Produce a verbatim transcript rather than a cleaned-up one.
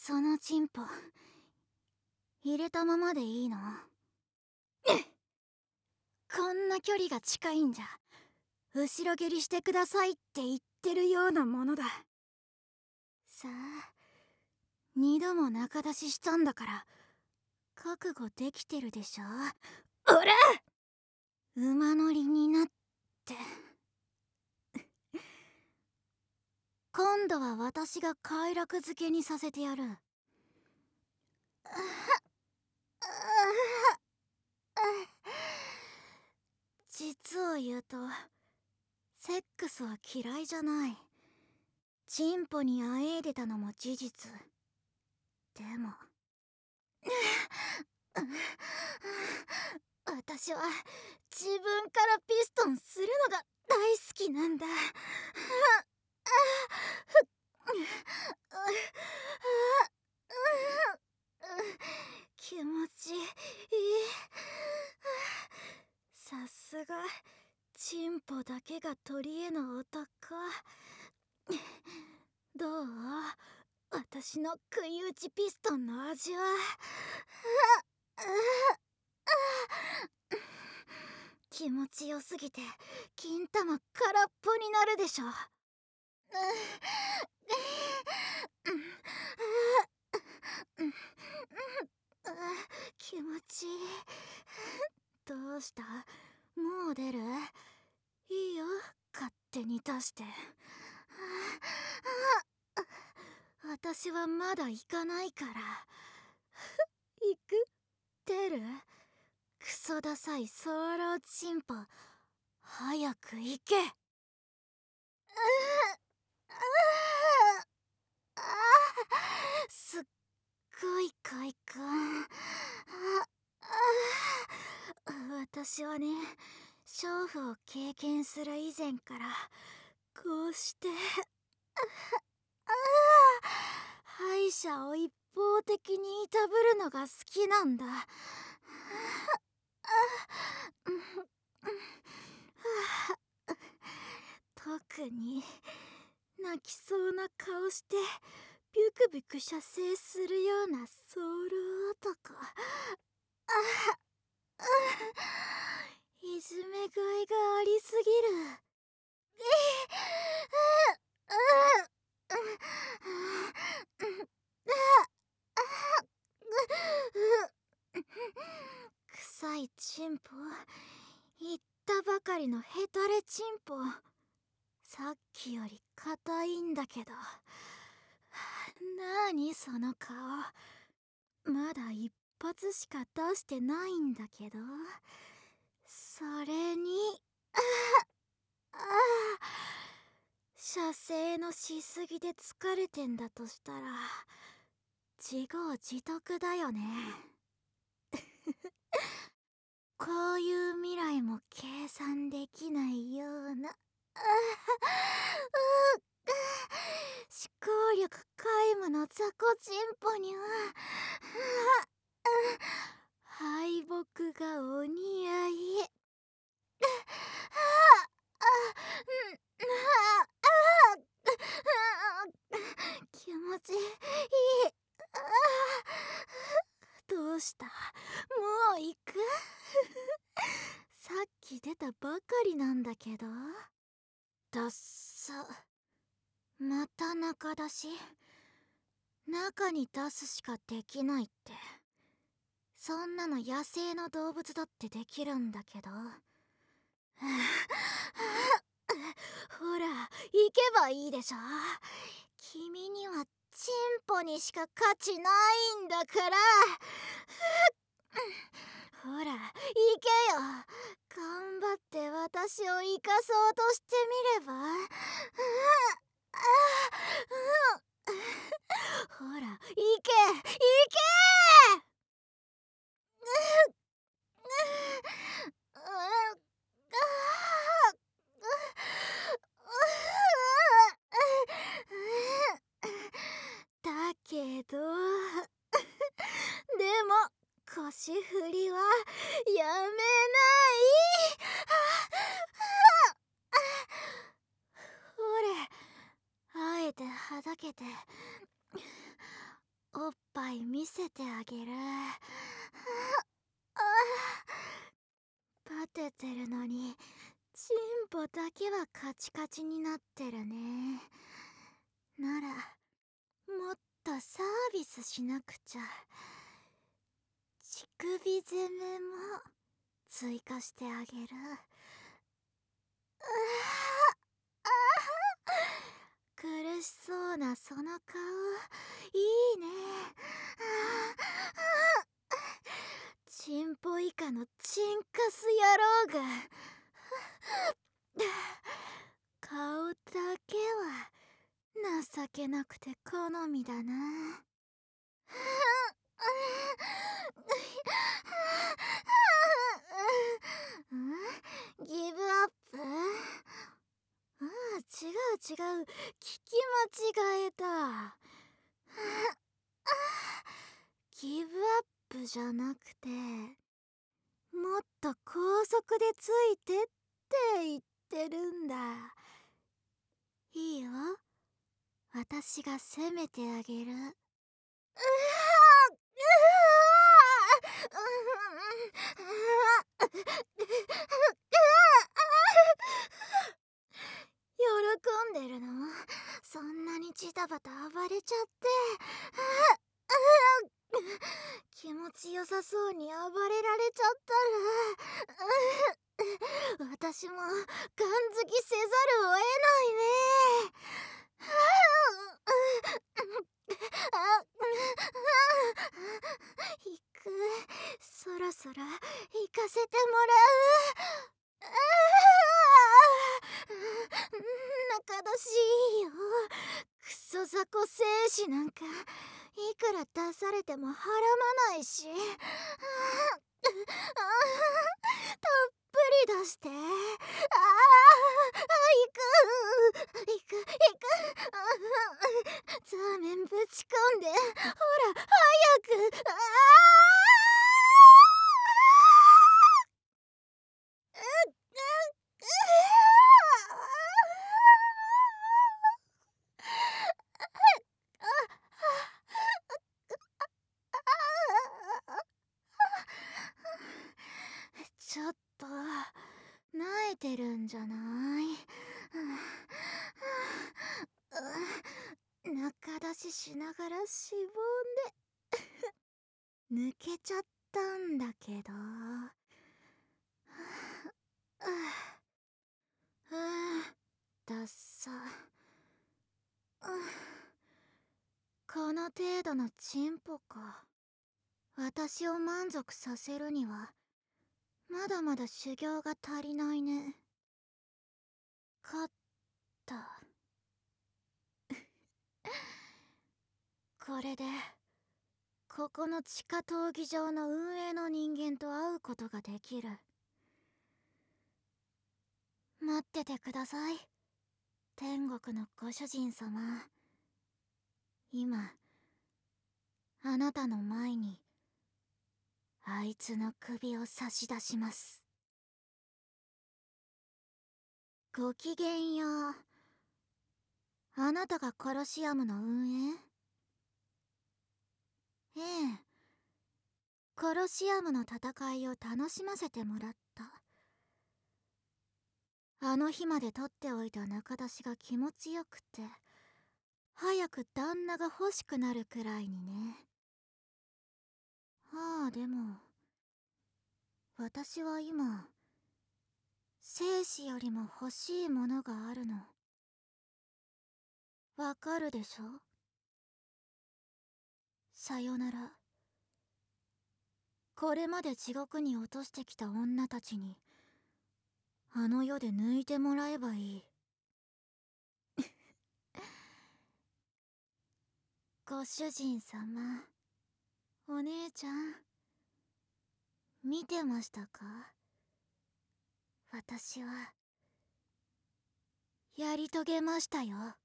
そのチンポ入れたままでいいの？こんな距離が近いんじゃ後ろ蹴りしてくださいって言ってるようなものだ。さあ、二度も仲出ししたんだから覚悟できてるでしょ。おら！馬乗りになって今度は私が快楽づけにさせてやる。実を言うとセックスは嫌いじゃない。チンポにあえいでたのも事実。でも私は自分からピストンするのが大好きなんだ。気持ちいい。さすがチンポだけが取り柄の男。どう？私の食い打ちピストンの味は。気持ちよすぎて金玉空っぽになるでしょ。気持ちいい。どうした？もう出る？いいよ、勝手に出して。私はまだ行かないから。行く？出る？クソダサいソーローチンポ、早く行け。すっごい快感。私はね、娼婦を経験する以前からこうして敗者を一方的にいたぶるのが好きなんだ。特に泣きそうな顔してビュクビュク射精するようなソウル男。いじめがいがありすぎる。臭いチンポ、言ったばかりのヘタレチンポ、さっきより硬いんだけど。なーにその顔、まだ一発しか出してないんだけど。それにああ射精のしすぎで疲れてんだとしたら自業自得だよね。こういう未来も計算できないような思考力皆無の雑魚チンポには敗北がお似合い。気持ちいい。どうした？もう行く？さっき出たばかりなんだけど。だっさ、また中出し？中に出すしかできないって。そんなの野生の動物だってできるんだけど。ほら、行けばいいでしょ。君にはチンポにしか価値ないんだから。ほら、行けよ。頑張って私を生かそうとしてみれば。ほら、行け行け。だけどでも腰振りはやめない。ほれ、あえてはだけておっぱい見せてあげる。パテてるのにチンポだけはカチカチになってるね。ならもっとサービスしなくちゃ。乳首攻めも追加してあげる。苦しそうなその顔いいね。チンポ以下のチンカス野郎が。顔だけは情けなくて好みだな。ギブアップ？ああ、違う違う、聞き間違えた。ギブアップじゃなくて、もっと高速でついてって言ってるんだ。いいよ、私が攻めてあげる。うわ喜んでるの？そんなにジタバタ暴れちゃって。気持ちよさそうに暴れられちゃったら、私もガン付きせざるを得ないね。行く。そろそろ行かせてもらう。仲出しいいよ。クソ雑魚精子なんかいくら出されてもはらまないし。たっぷり出して。ああ、行く行く行く。ザーメンぶち込んで、ほら早く。ああちょっと慣れてるんじゃない？中出ししながらしぼんで抜けちゃったんだけど。だっさ。この程度のチンポか。私を満足させるにはまだまだ修行が足りないね。勝った。これでここの地下闘技場の運営の人間と会うことができる。待っててください、天国のご主人様。今あなたの前にあいつの首を差し出します。ごきげんよう。あなたがコロシアムの運営？ええ、コロシアムの戦いを楽しませてもらった。あの日まで取っておいた仲出しが気持ちよくて、早く旦那が欲しくなるくらいにね。はあ、でも私は今生死よりも欲しいものがあるの。わかるでしょ？さよなら。これまで地獄に落としてきた女たちにあの世で抜いてもらえばいい。ご主人様、お姉ちゃん、見てましたか？私はやり遂げましたよ。